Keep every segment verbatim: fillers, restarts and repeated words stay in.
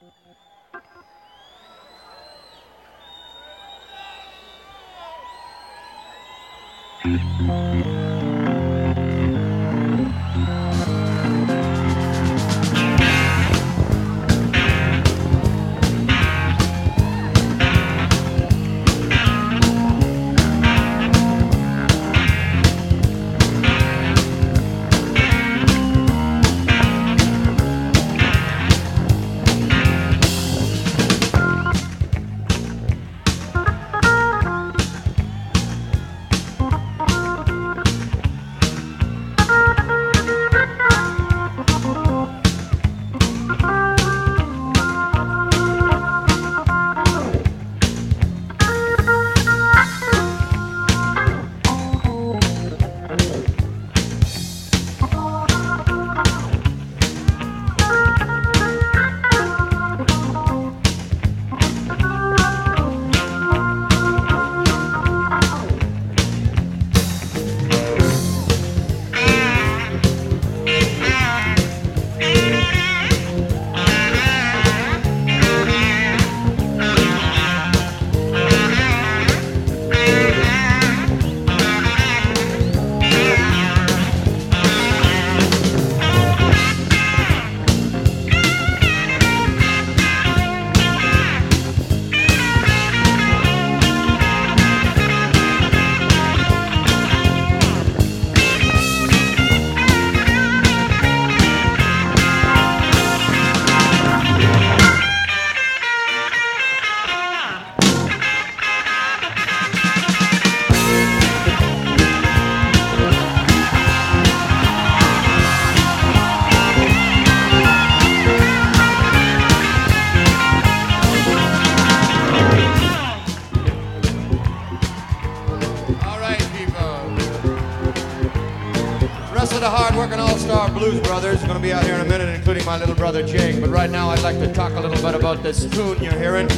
Blues Brothers are going to be out here in a minute, including my little brother Jake. But right now I'd like to talk a little bit about this tune you're hearing.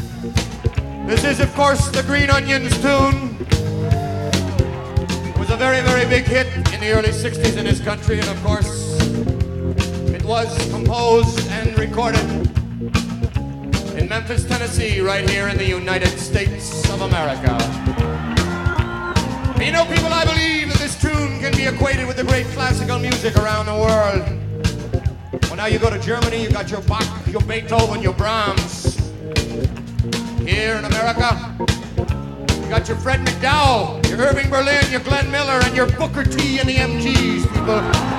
This is, of course, the Green Onions tune. It was a very, very big hit in the early sixties in this country, and of course, it was composed and recorded in Memphis, Tennessee, right here in the United States of America. And you know, people, I believe that this tune can be equated with the great classical music around the world. Well, now you go to Germany, you got your Bach, your Beethoven, your Brahms. Here in America, you got your Fred McDowell, your Irving Berlin, your Glenn Miller, and your Booker T and the M Gs, people.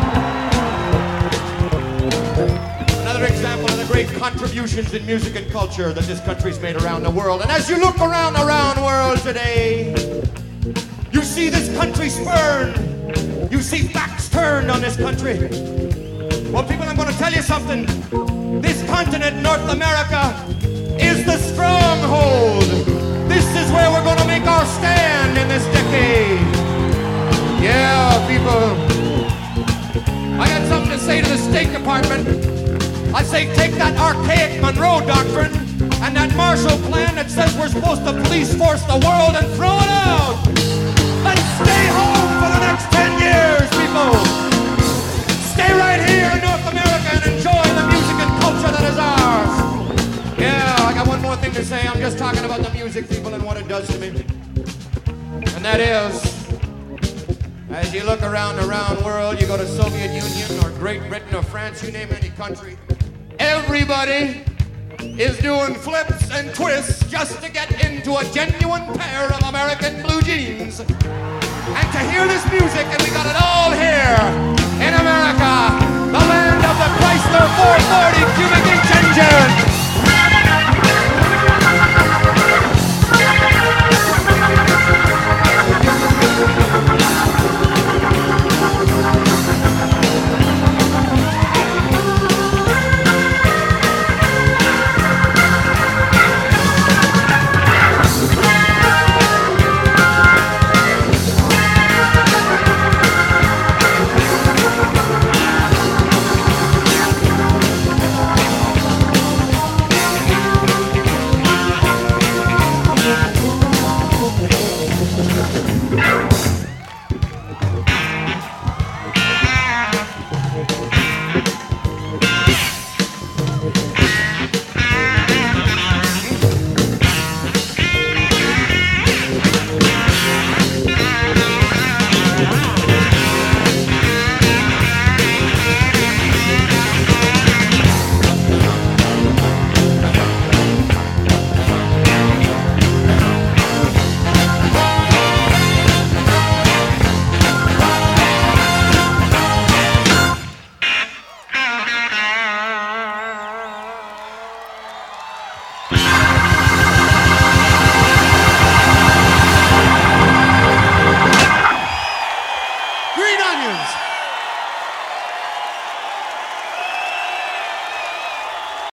Another example of the great contributions in music and culture that this country's made around the world. And as you look around the round world today, you see this country spurned. You see facts turned on this country. Well, people, I'm going to tell you something. This continent, North America, is the stronghold. This is where we're going to make our stand in this decade. Yeah, people. I got something to say to the State Department. I say take that archaic Monroe Doctrine and that Marshall Plan that says we're supposed to police force the world and throw it out. Let's stay home for the next ten years, people. Stay right here in North America and enjoy the music and culture that is ours. Yeah, I got one more thing to say. I'm just talking about the music, people, and what it does to me. And that is, as you look around the round world, you go to Soviet Union or Great Britain or France, you name any country, everybody is doing flips and twists just to get into a genuine pair of American blue jeans. And to hear this music, and we got it all here in America, the land of the Chrysler